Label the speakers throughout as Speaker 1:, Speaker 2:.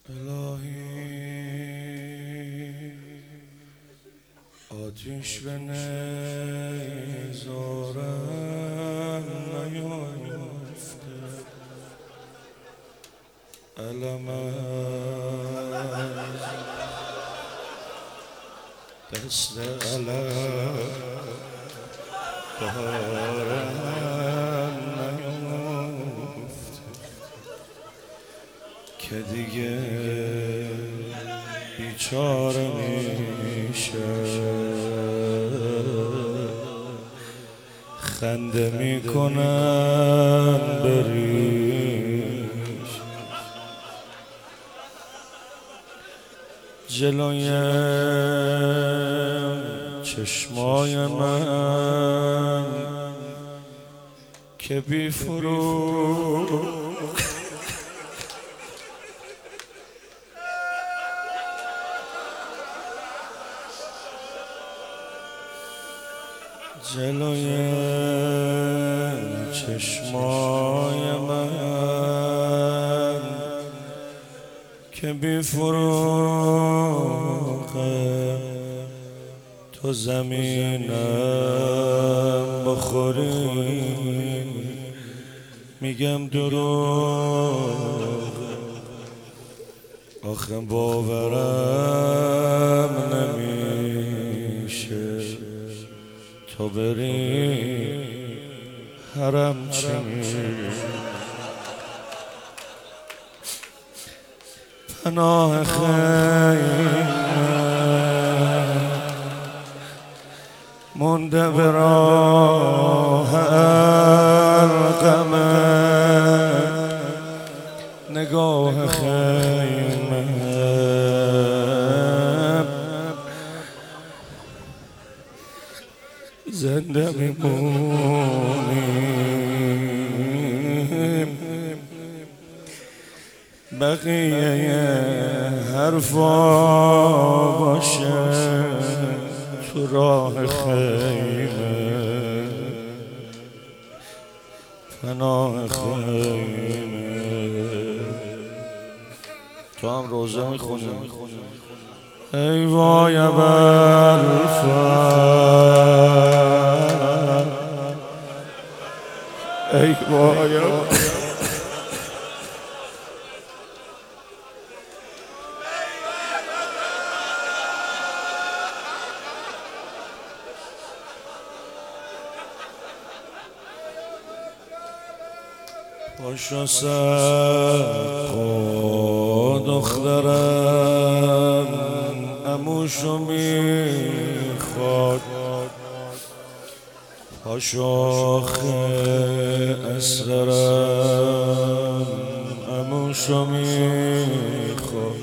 Speaker 1: الهی آتیش به نیزارم نیافته، علم از دست علم دارم نیافته که دیگه بیچاره میشه، خنده میکنن بریش جلوی چشمای من که بی فروغ جلوی چشمای من که بی فروغه، تو زمینم بخوری میگم دروغ، آخه باورم نمیشه تو بری حرم چه میشه. پناه خیمه مونده به راه ارقمه، نگاه خیمه زنده میمونیم، بقیه حرفا باشه تو راه خیمه، پناه خیمه. تو هم روزه میخونی؟ ای وای ابوالفضل، ای وای پاشو سقا دخترم عموشو میخواد، پاشو آخه اصغرم عموشو میخواد،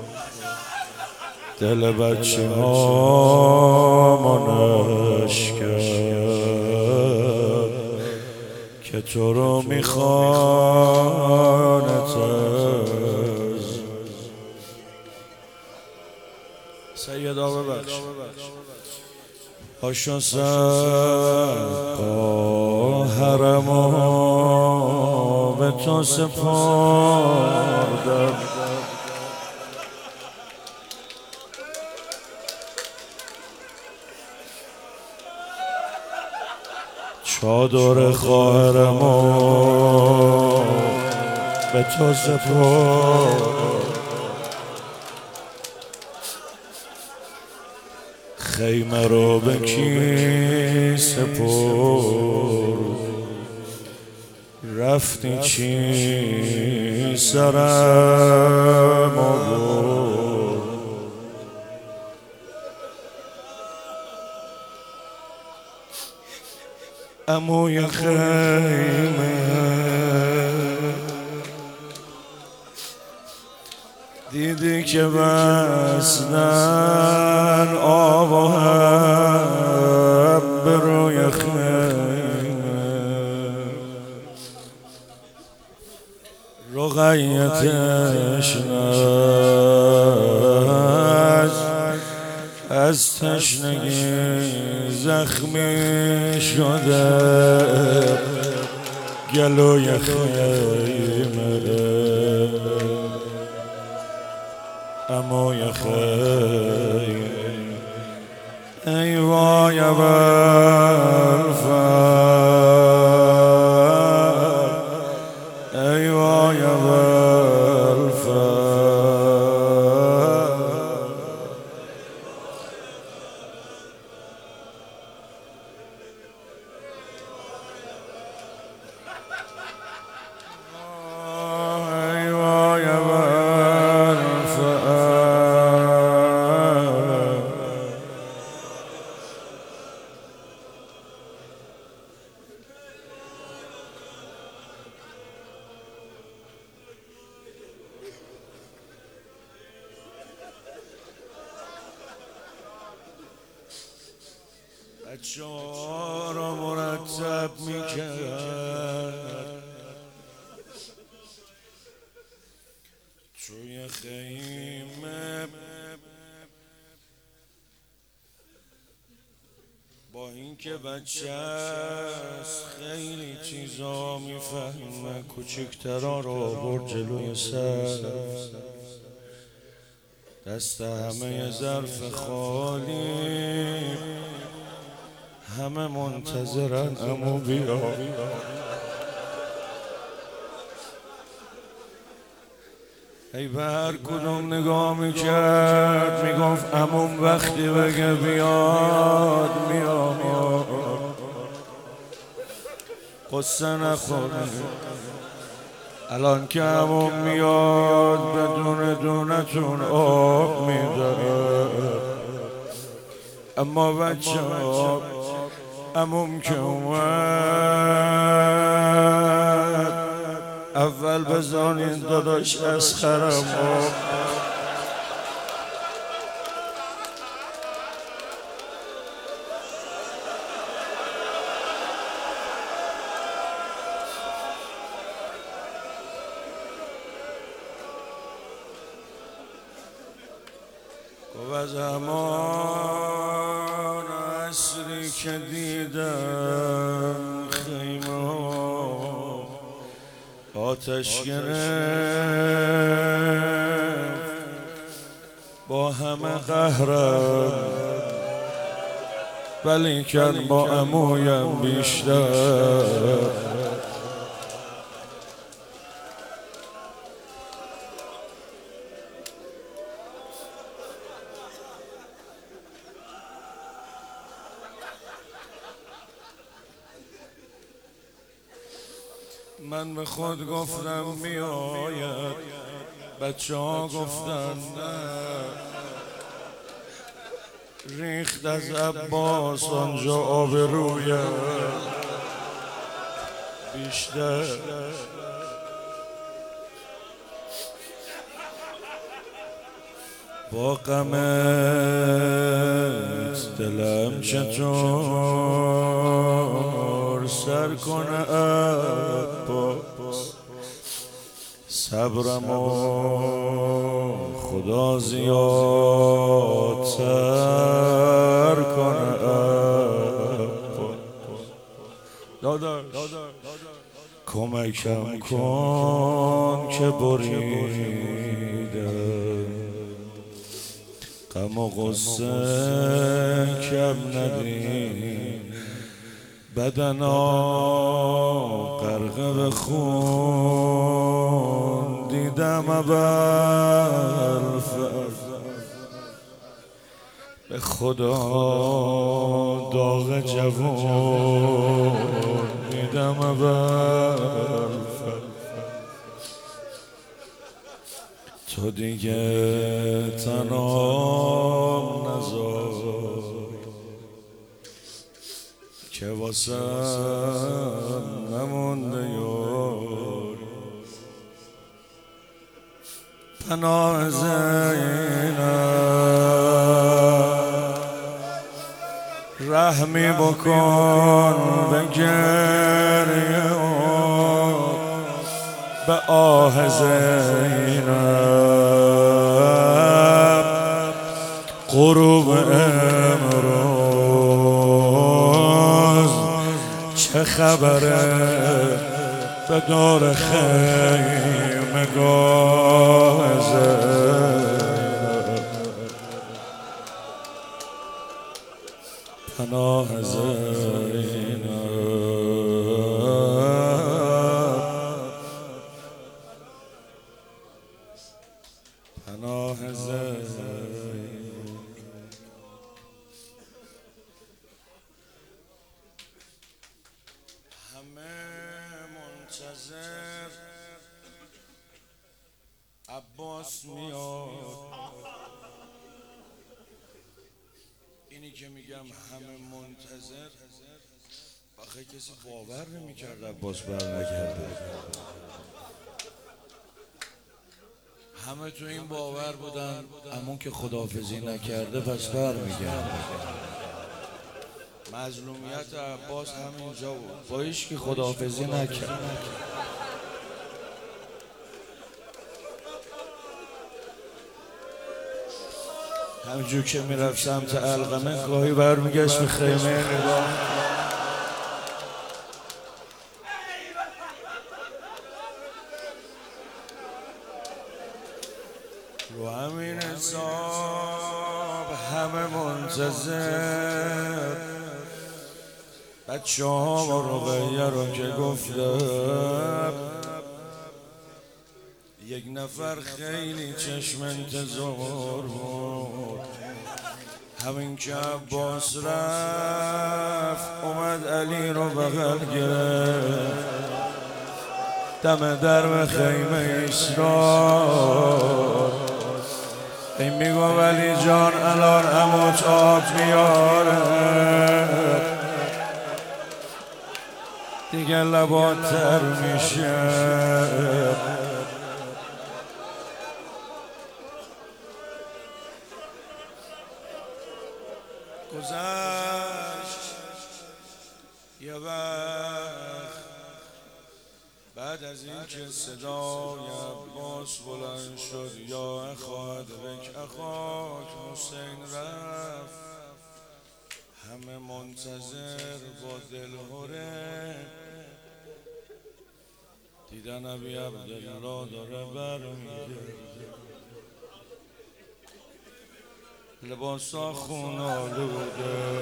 Speaker 1: دل بچه ها منش کرد که تو رو میخوانت از سیدا ببخش. پاشو سقا حرما به تو سپردم، چادر خواهرمو به تو سپردم، خیمه رو به کی سپرد، رفتی چی سرم آورد، عموی خیمه دیدی که بستن آب و هم به روی خیمه، رقیتش از تشنگی زخمی شده، گلوی خیمه اموی خیر ای وای ابوالفضل ای وای ابوالفضل بچه‌ها را مرتب میکرد توی خیمه با اینکه بچه است خیلی چیزا میفهمه کوچکترا رو برد جلوی سر دست همه ظرف خالی همه منتظرن عمو بیا ای به هر کدوم نگاه میکرد میگفت عموم وقتی بگه بیاد میاد قصه نخور الان که عموم میاد بدون دونتون آب میده اما بچه ها عموم که اومد اول بزانین داداش اسخرم گفت از همان عصری که دیدم خیمه آتش گرفت با همه قهرم ولیکن با عمویم بیشتر من به خود گفتم میآید بچه ها گفتن نه ریخت از عباس آنجا آبرویم بیشتر با غمت دلم چطور سر کنه عباس صبرم و خدا زیادتر کنه داداش کمکم کن که بریدم غم و غصه کم ندی بدنا غرقه به خون دیدم ابوالفضل به خدا داغ جوان دیدم ابوالفضل تو دیگه تنام نذار که واسم نمونده یار پناه زینب رحمی بکن به گریه به آه زینب غروب امروز چه خبره به دور خیمه گاه زینب پناه زید همه منتظر عباس میاد. اینی که میگم همه منتظر، آخه کسی باور نمیکرد عباس برنگرده. همه تو این باور بودن اما که خداحافظی نکرده پس برمیگرده. مظلومیت عباس همینجا بود، با هیچ که خداحافظی نکرد. همینجور که میرفت سمت علقمه گاهی برمیگشت به خیمه نگاه. رو همین حساب همه منتظر بچه ها و رقیه رو که گفتم، یک نفر خیلی چشم انتظار بود. همین که عباس رفت اومد علی رو بغل گرفت، دم درب خیمه ایستاد. این میگو علی جان الان عموت آب میاره، دیگه لبات تر میشه. گذشت یه وقت بعد از این که صدای عباس بلند شد، یا اخواد بک اخاک حسین رفت. همه منتظر با دلهوره دیدن ابی عبدالله داره برمیگرده. لباسا خون آلوده،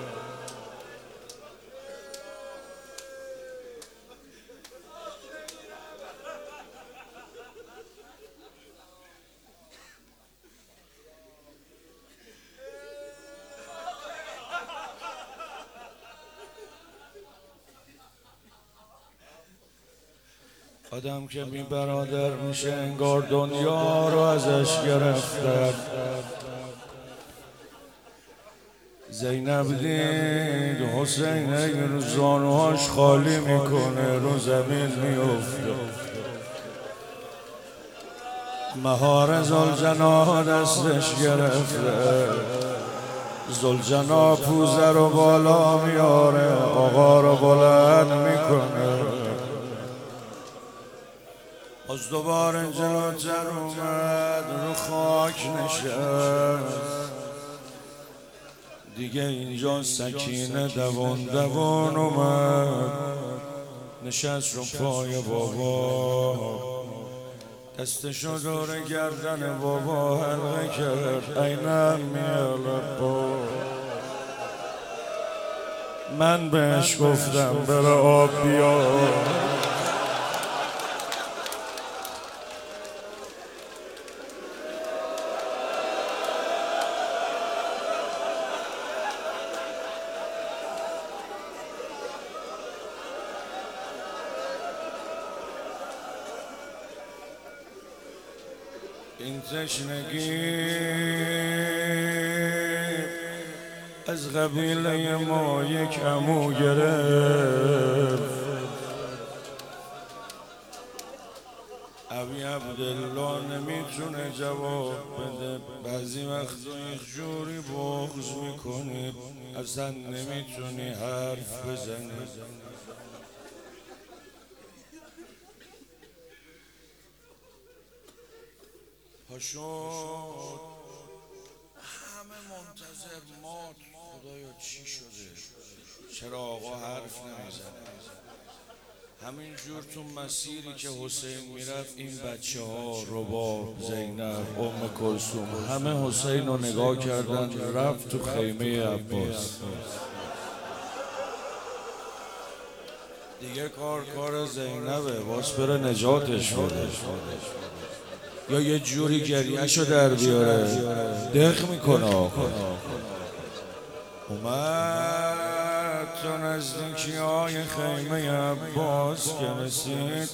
Speaker 1: آدم که بی برادر میشه انگار دنیا رو ازش گرفتن. زینب دید حسین اگر زانوهاش خالی میکنه رو زمین میفته. مهار زلجنا دستش گرفته، زلجنا پوزه رو بالا میاره، آقا رو بلند میکنه. از دوباره جلوتر اومد رو خاک نشست. دیگه اینجا سکینه دوان دوان اومد، نشست رو پای بابا، دستشو دور گردن بابا حلقه کرد. اینم میالبا، من بهش گفتم بره آب بیار. این تشنگی از قبیله ما یک عمو گرفت. ابی عبدالله نمیتونه جواب بده، بعضی وقتا یک جوری بغض میکنی اصلا نمیتونی حرف بزنی. پاشد همه منتظر مات. خدایا چی شده؟ چرا آقا حرف نمیزنه؟ همین جور تو مسیری که حسین میرفت این بچه ها، رباب، زینب، ام کلثوم، همه حسین رو نگاه کردن. رفت تو خیمه عباس. دیگه کار زینبه، باز بره نجاتش بده. یا یه جوری گریه‌شو در بیاره، دق میکنه آقا. اومد تا نزدیکی های خیمه عباس که رسید،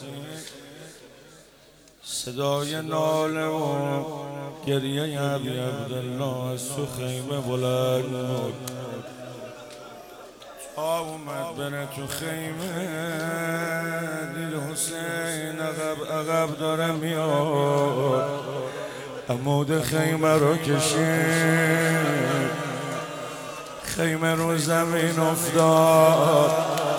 Speaker 1: صدای ناله و گریه ابی عبدالله از تو خیمه بلند بود. تا اومد بره تو خیمه دید حسین عقب داره میاد، عمود خیمه رو کشید، خیمه رو زمین افتاد.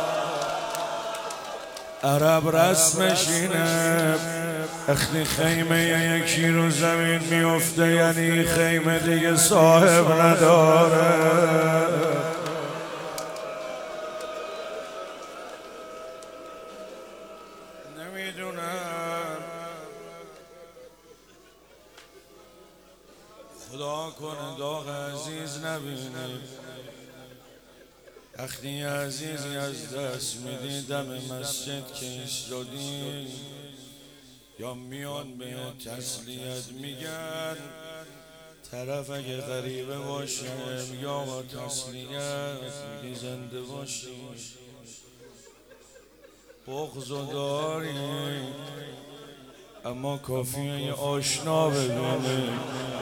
Speaker 1: عرب رسمش اینه وقتی خیمه یکی رو زمین میفته یعنی خیمه دیگه صاحب نداره. نمیدونم خدا کنه داغ عزیز نبینی، وقتی عزیزی از دست میدی دم مسجد که ایستادی یا میان به تسلیت میگن، طرف اگه غریبه باشه میگه آقا تسلیت، میگه زنده باشی، بغض و داری اما کافیه یه آشنا ببینی،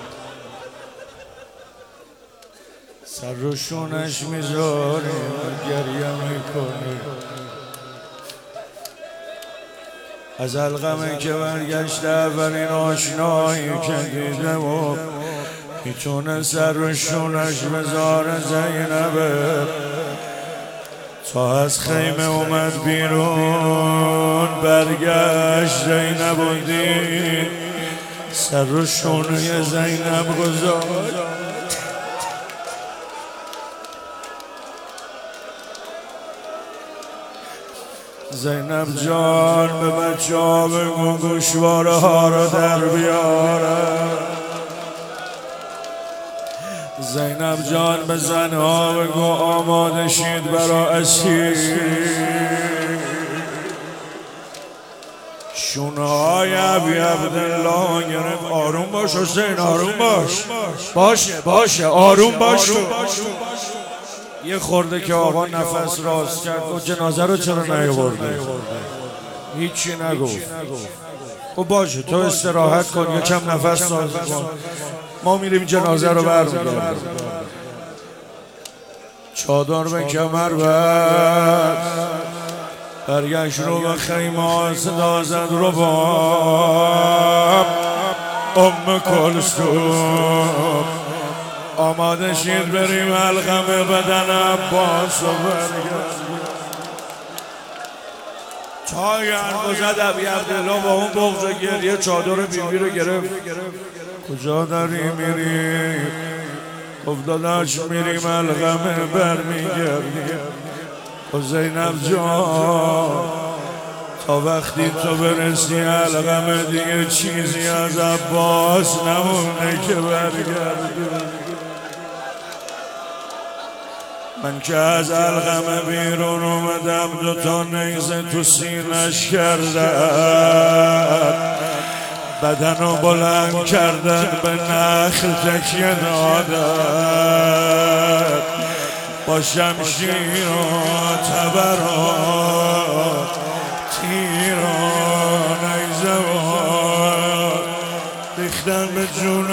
Speaker 1: سر رو شونش میذاری گریه میکنی. از الغمه که برگشته اولین آشنایی که دیده و میتونه سر رو شونش بذاره زینبه. تا از خیمه اومد بیرون برگشت زینب و دید، سر رو شونه زینب گذاشت. زینب جان به بچه ها بگو گوشواره ها رو در بیارن. زینب جان به زن ها بگو آماده شید برا اسیر. شونه های ابی عبدالله گرفت. آروم باش حسین، آروم باش. باشه آروم باش. یه خورده که آقا نفس راست کرد و جنازه رو چرا نیاورده؟ هیچی نگفت. خب باشه تو استراحت کن، یکم نفس سازی کن، ما میریم جنازه رو برمیگردیم. چادر به کمر بست، برگشت رو به خیمه صدا زد رو با ام کلثوم. آماده شید بریم الغمه بدن عباس و برگشت. چای حرف زد ابی عبدالله با اون بغض و گریه چادر بیبی رو گرفت. کجا داری میری؟ افتاداش میریم الغمه برمیگردیم. و زینب جان تا وقتی تو برسی الغمه دیگه چیزی از عباس نمونه که برگردیم. من که از الغمه بیرون اومدم دوتا نیزه تو سینش کردن، بدنو بلند کردن به نخل تکیه دادن، با شمشیر و تبر و تیر و نیزه و ریختن به جون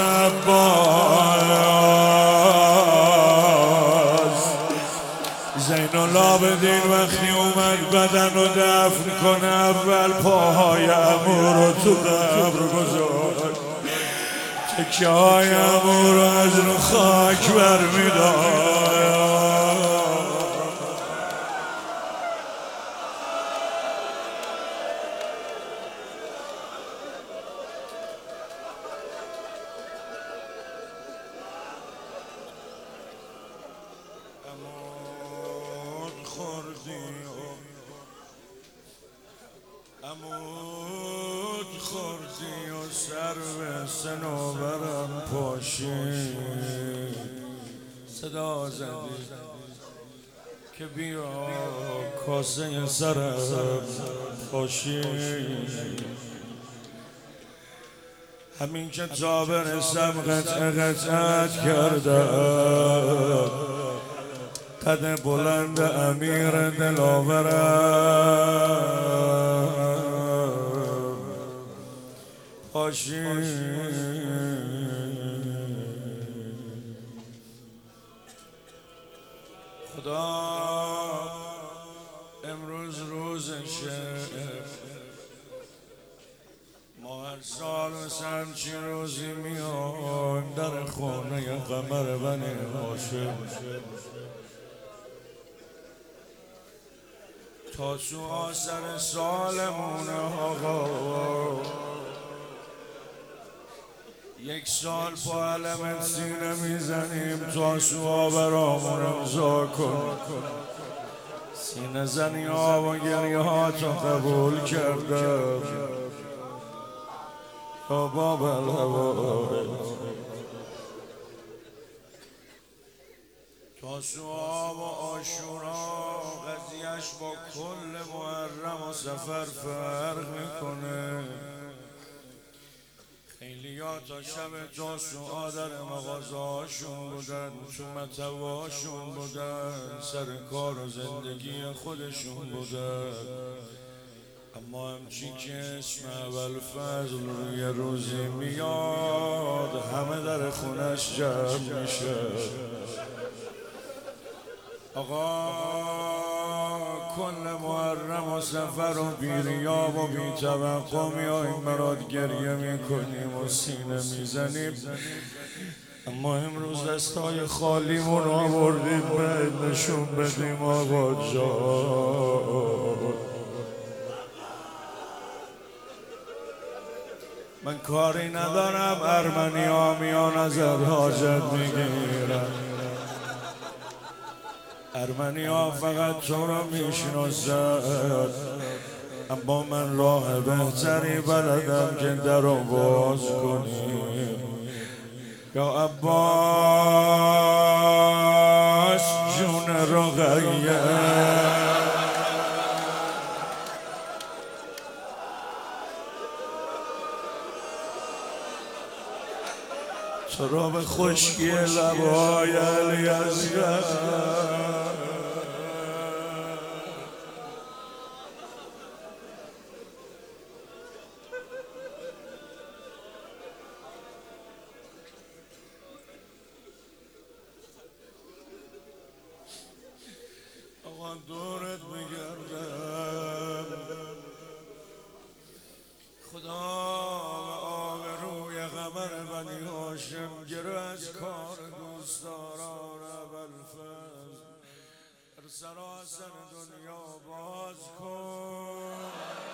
Speaker 1: عباس. زین العابدین وقتی اومد بدن رو دفن کنه اول پاهای عمو رو تو قبر گذاشت، تکه های عمو رو از رو خاک برمی‌داشت. عمود خوردی و سر به صنوبرم پاشید، صدا زدی که بیا کاسه سرم پاشید. همین که تا برسم قطعه قطعت کردم، قد بلند امیر دلاورم پاشید. خدا امروز روزشه، ما هر سال مثل چی روزی میایم در خانه قمر بنی هاشم تا سو آسر سالمونه آقا. یک سال با علمت سینه میزنیم تا سوها برامون امضا کن. سینه زنی ها و گریه ها تا قبول کردم یا باب الهوای. تا سوها و عاشورا قضیهش با کل محرم و سفر فرق میکنه. خیلی ها تا شب تاسوعا در مغازه هاشون بودن، تو مطبهاشون بودن، سر کار و زندگی خودشون بودن، اما همچی که اسم ابوالفضل روی روزی میاد همه در خونش جمع میشه. آقا کل محرم و سفر و بیریاب و بی‌توقع میاییم برات گریه میکنیم و سینه میزنیم، اما امروز دستای خالیمون آوردیم باید نشون بدیم آقا جان. من کاری ندارم ارمنی ها میان ازت حاجت میگیرن، ارمنی ها فقط تو رو میشناسن، اما من راه بهتری بلدم که در رو باز کنیم. یا عباس جون رقیه تو را به خشکی لبای علی اصغر آقا دورت میگردم. خدا آبروی قمر بنی هاشم گره از کار دوستداران ابوالفضل در سراسر دنیا باز کن.